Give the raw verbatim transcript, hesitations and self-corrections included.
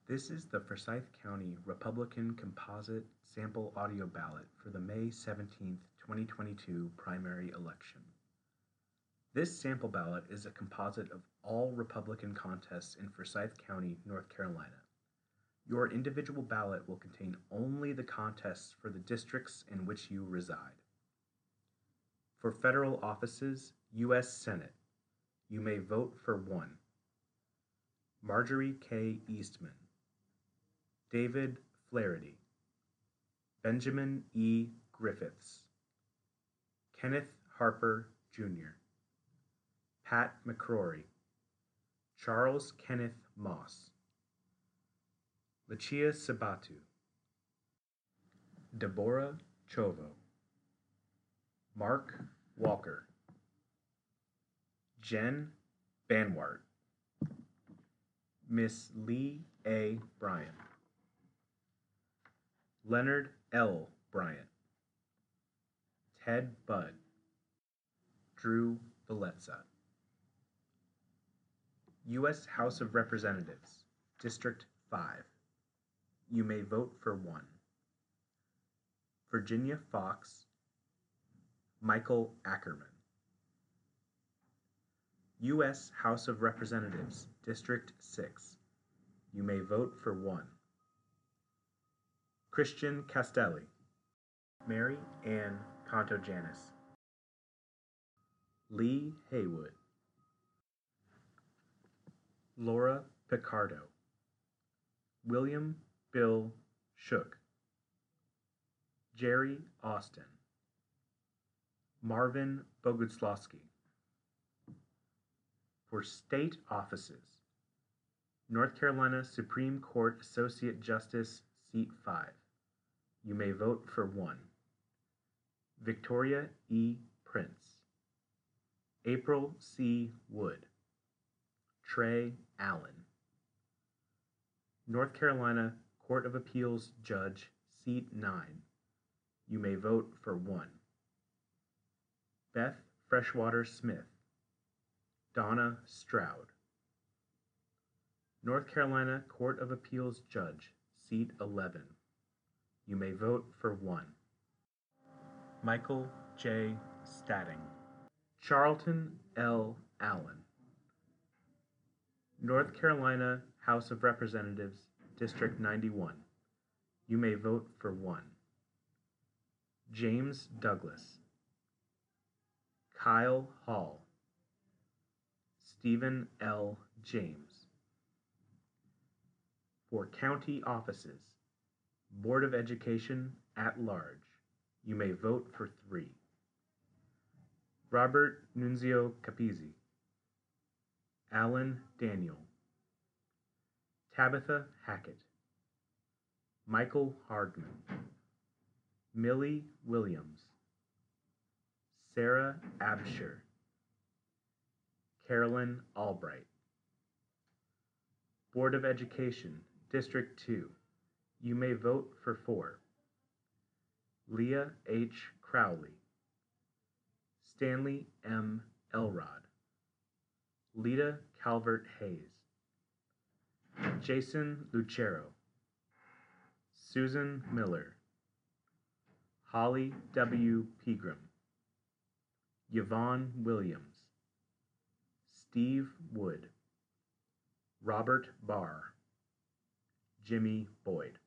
This is the Forsyth County Republican Composite Sample Audio Ballot for the May seventeenth, twenty twenty-two primary election. This sample ballot is a composite of all Republican contests in Forsyth County, North Carolina. Your individual ballot will contain only the contests for the districts in which you reside. For federal offices, U S Senate, you may vote for one: Marjorie K. Eastman, David Flaherty, Benjamin E. Griffiths, Kenneth Harper, Junior, Pat McCrory, Charles Kenneth Moss, Lucia Sabatu, Deborah Chovo, Mark Walker, Jen Banwart, Miss Lee A. Bryant, Leonard L. Bryant, Ted Budd, Drew Valetza. U S House of Representatives, District five. You may vote for one: Virginia Fox, Michael Ackerman. U S House of Representatives, District six. You may vote for one: Christian Castelli, Mary Ann Conto-Janis, Lee Haywood, Laura Picardo, William Bill Shook, Jerry Austin, Marvin Boguslawski. For state offices, North Carolina Supreme Court Associate Justice, Seat five. You may vote for one: Victoria E. Prince, April C. Wood, Trey Allen. North Carolina Court of Appeals Judge, Seat nine. You may vote for one: Beth Freshwater Smith, Donna Stroud. North Carolina Court of Appeals Judge, Seat eleven. You may vote for one: Michael J. Statting, Charlton L. Allen. North Carolina House of Representatives, District ninety-one. You may vote for one: James Douglas, Kyle Hall, Stephen L. James. For county offices, Board of Education at large, you may vote for three: Robert Nunzio Capizzi, Alan Daniel, Tabitha Hackett, Michael Hardman, Millie Williams, Sarah Absher, Carolyn Albright. Board of Education, District two. You may vote for four: Leah H. Crowley, Stanley M. Elrod, Lita Calvert Hayes, Jason Lucero, Susan Miller, Holly W. Pegram, Yvonne Williams, Steve Wood, Robert Barr, Jimmy Boyd.